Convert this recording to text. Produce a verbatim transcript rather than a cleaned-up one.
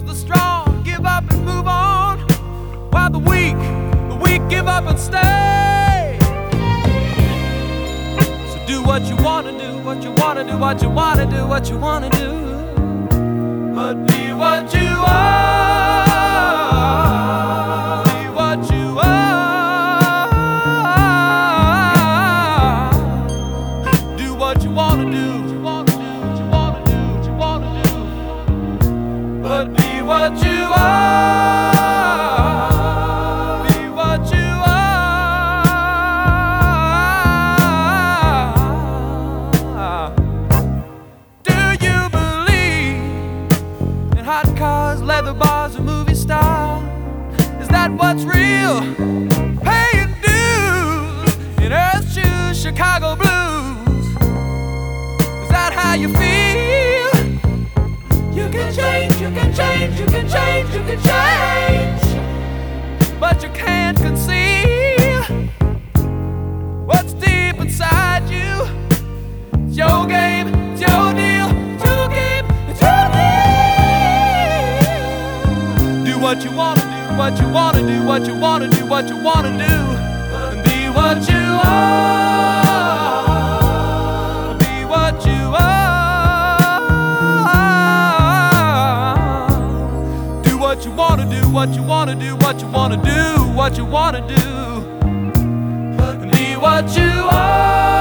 'Cause the strong give up and move on, while the weak, the weak give up and stay. So do what you wanna do, what you wanna do, what you wanna do, what you wanna do. But be what you are. Be what you are. Do what you wanna do. But be what you are. Be what you are. Do you believe in hot cars, leather bars, and movie stars? Is that what's real? Paying dues in earth shoes, Chicago blues. Is that how you feel? You can change, you can change, you can change, you can change, but you can't conceal what's deep inside you. It's your game, it's your deal, it's your game, it's your deal. Do what you wanna do, what you wanna do, what you wanna do, what you wanna do, and be what you are. Be what you are. What you wanna do, what you wanna do, what you wanna do, what you wanna do, and be what you are.